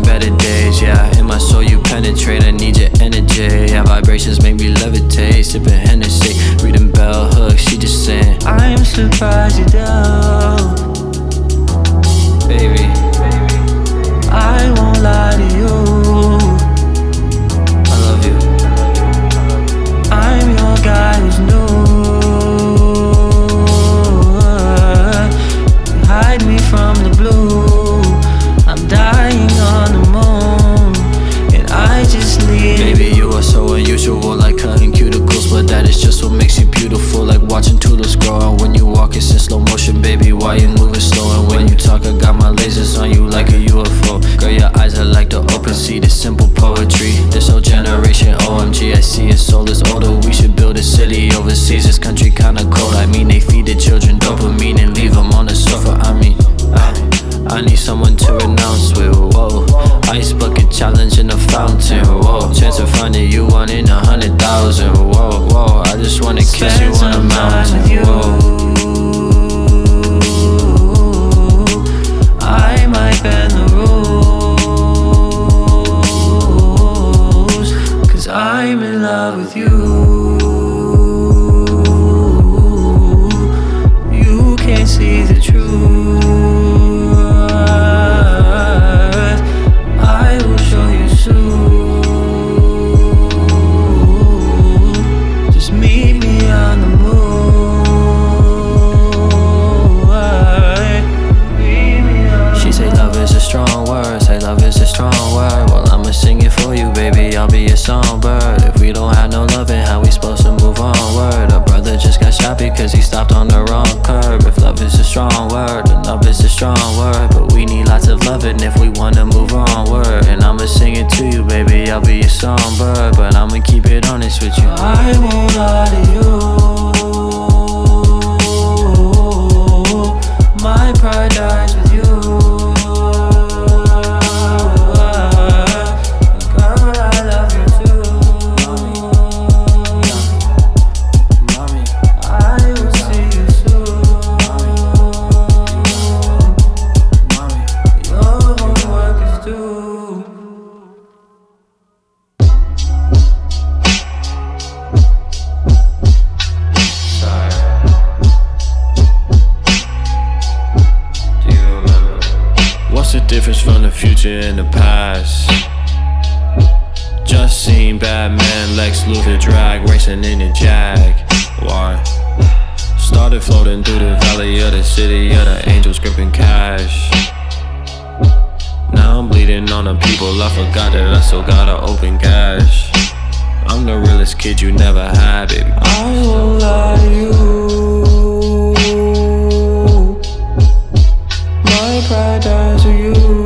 better days, yeah. In my soul you penetrate, I need your energy. Yeah, vibrations make me levitate. Sipping Hennessy, reading bell hooks, she just saying I'm surprised you're down. Baby, I won't lie to you, I love you. I'm your guy who's new. You hide me from the blue. I'm dying on the moon, and I just leave. Baby, you are so unusual, like cutting cuticles, but that is just what makes you beautiful. Like watching tulips grow, and when you walk it's in slow motion. Baby, why you moving slow? And when you talk, I got my lasers on you like a UFO. Girl, your eyes are like the open sea, this simple poetry. This whole generation, OMG, I see your soul is older. We should build a city overseas, this country kinda cold. I mean, they feed the children dopamine and leave them on the sofa. I need someone to renounce with, whoa. Ice bucket challenge in a fountain, whoa. Chance of finding you 1 in 100,000, whoa, whoa. I just wanna kiss you on a mountain, whoa. I might bend the rules, 'cause I'm in love with you. You can't see the truth. I will show you soon. Just meet me on the moon. She say love is a strong word, say love is a strong word. Well, I'ma sing it for you, baby, I'll be your songbird. If we don't have no loving, how we supposed to move onward? A brother just got shot because he stopped on the wrong curb. If love is a strong word, then love is a strong word. But we need lots of loving if we wanna move onward. And I'ma sing it to you, baby, I'll be your songbird. But I'ma keep it honest with you, I won't lie to you. My pride dies with you. The difference from the future and the past. Just seen Batman, Lex Luthor drag racing in a Jag. Why? Started floating through the valley of the city of the angels gripping cash. Now I'm bleeding on the people, I forgot that I still gotta open cash. I'm the realest kid you never had, baby. I won't lie to you. My pride dies with you.